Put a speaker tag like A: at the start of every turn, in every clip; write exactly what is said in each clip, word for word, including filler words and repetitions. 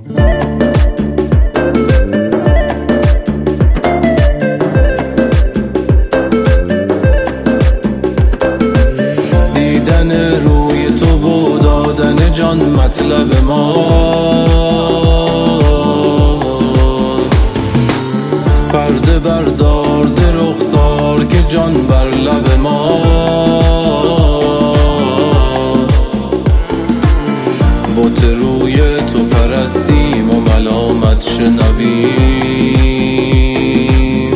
A: دیدن روی تو و دادن جان مطلب ما، پرده بردار ز رخسار که جان بر لب ما. بت روی تو پرستیم و ملامت شنویم،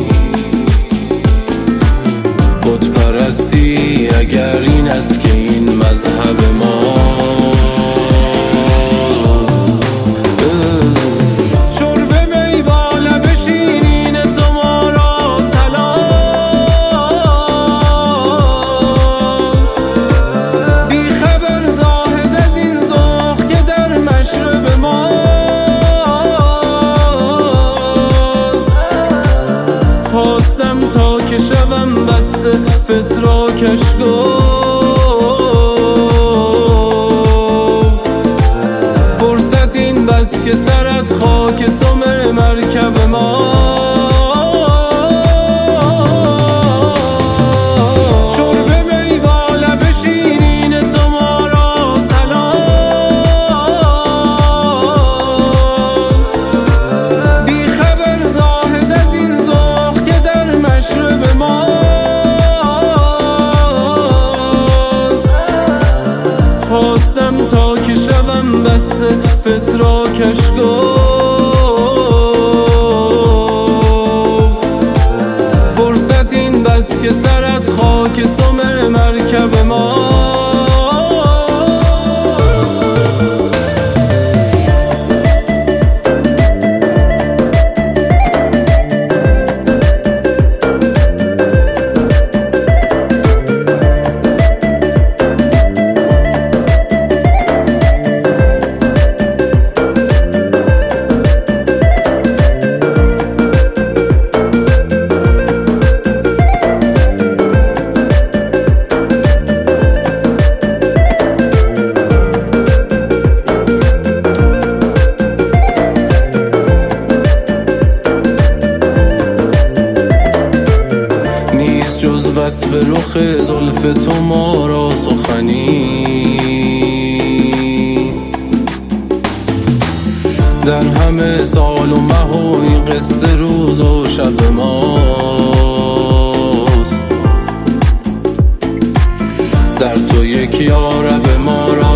A: بت پرستی اگر این است که این مذهب ما. تا که شوم بسته فتراکش گفت، فرصت این بس که سرت خاک سم مرکب ما. شرب می با لب شیرین تو ما را سلام، بی خبر زاهد از این ذوق که در مشرب ماست. خواستم تا که شوم بسته فتراکش گفت، فرصت این بس که سرت خاک سم مرکب ما. وصف رخ زلف تو ما را سخنی، در همه سال و مه و این قصه روز و شب ماست. در تو یک یارب ما را